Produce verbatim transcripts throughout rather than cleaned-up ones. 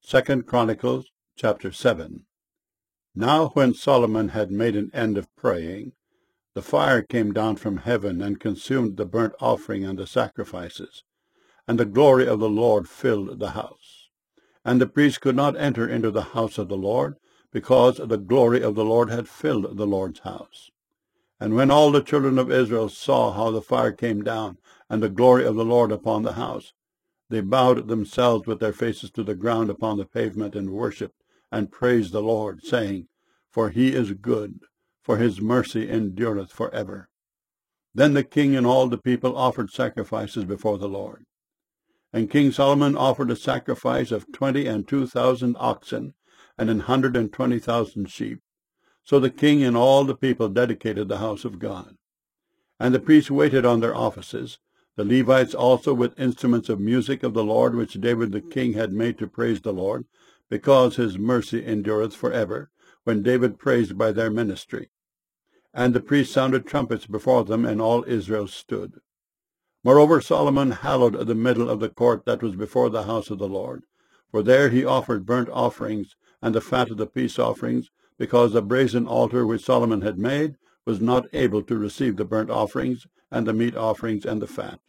Second Chronicles chapter seven. Now when Solomon had made an end of praying, the fire came down from heaven and consumed the burnt offering and the sacrifices, and the glory of the Lord filled the house. And the priest could not enter into the house of the Lord, because the glory of the Lord had filled the Lord's house. And when all the children of Israel saw how the fire came down, and the glory of the Lord upon the house, they bowed themselves with their faces to the ground upon the pavement, and worshipped, and praised the Lord, saying, For he is good, for his mercy endureth for ever. Then the king and all the people offered sacrifices before the Lord. And King Solomon offered a sacrifice of twenty and two thousand oxen, and an hundred and twenty thousand sheep. So the king and all the people dedicated the house of God. And the priests waited on their offices, the Levites also with instruments of music of the Lord, which David the king had made to praise the Lord, because his mercy endureth for ever, when David praised by their ministry. And the priests sounded trumpets before them, and all Israel stood. Moreover, Solomon hallowed the middle of the court that was before the house of the Lord, for there he offered burnt offerings and the fat of the peace offerings, because the brazen altar which Solomon had made was not able to receive the burnt offerings and the meat offerings and the fat.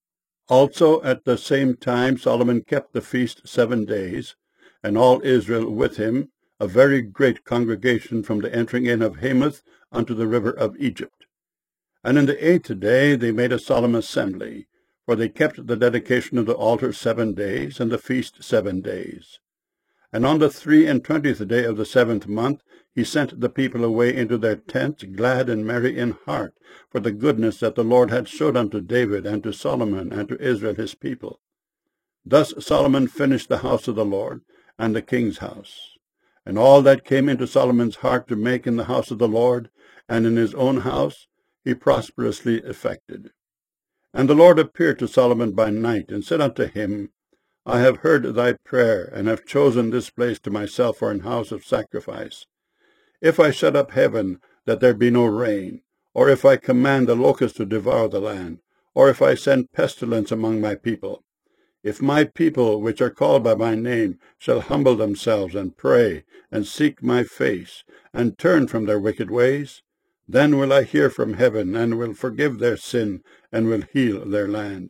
Also at the same time Solomon kept the feast seven days, and all Israel with him, a very great congregation from the entering in of Hamath unto the river of Egypt. And in the eighth day they made a solemn assembly, for they kept the dedication of the altar seven days, and the feast seven days. And on the three and twentieth day of the seventh month he sent the people away into their tents, glad and merry in heart, for the goodness that the Lord had showed unto David, and to Solomon, and to Israel his people. Thus Solomon finished the house of the Lord, and the king's house. And all that came into Solomon's heart to make in the house of the Lord, and in his own house, he prosperously effected. And the Lord appeared to Solomon by night, and said unto him, I have heard thy prayer, and have chosen this place to myself for an house of sacrifice. If I shut up heaven, that there be no rain, or if I command the locusts to devour the land, or if I send pestilence among my people, if my people, which are called by my name, shall humble themselves, and pray, and seek my face, and turn from their wicked ways, then will I hear from heaven, and will forgive their sin, and will heal their land.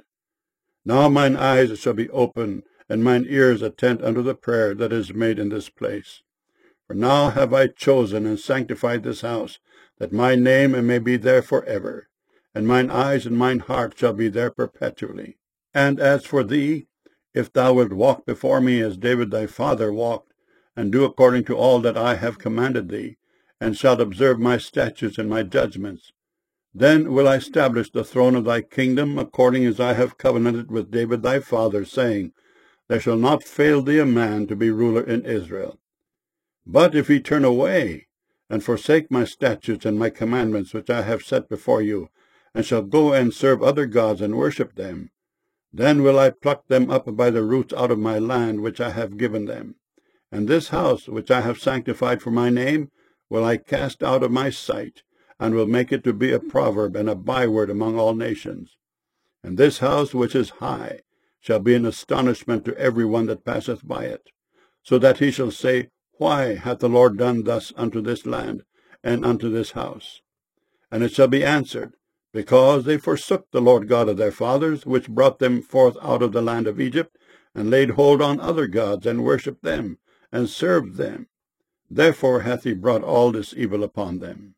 Now mine eyes shall be open, and mine ears attend unto the prayer that is made in this place. For now have I chosen and sanctified this house, that my name may be there for ever, and mine eyes and mine heart shall be there perpetually. And as for thee, if thou wilt walk before me as David thy father walked, and do according to all that I have commanded thee, and shalt observe my statutes and my judgments, then will I establish the throne of thy kingdom, according as I have covenanted with David thy father, saying, There shall not fail thee a man to be ruler in Israel. But if he turn away, and forsake my statutes and my commandments which I have set before you, and shall go and serve other gods and worship them, then will I pluck them up by the roots out of my land which I have given them. And this house which I have sanctified for my name will I cast out of my sight, and will make it to be a proverb and a byword among all nations. And this house which is high shall be an astonishment to every one that passeth by it, so that he shall say, Why hath the Lord done thus unto this land, and unto this house? And it shall be answered, Because they forsook the Lord God of their fathers, which brought them forth out of the land of Egypt, and laid hold on other gods, and worshipped them, and served them. Therefore hath he brought all this evil upon them.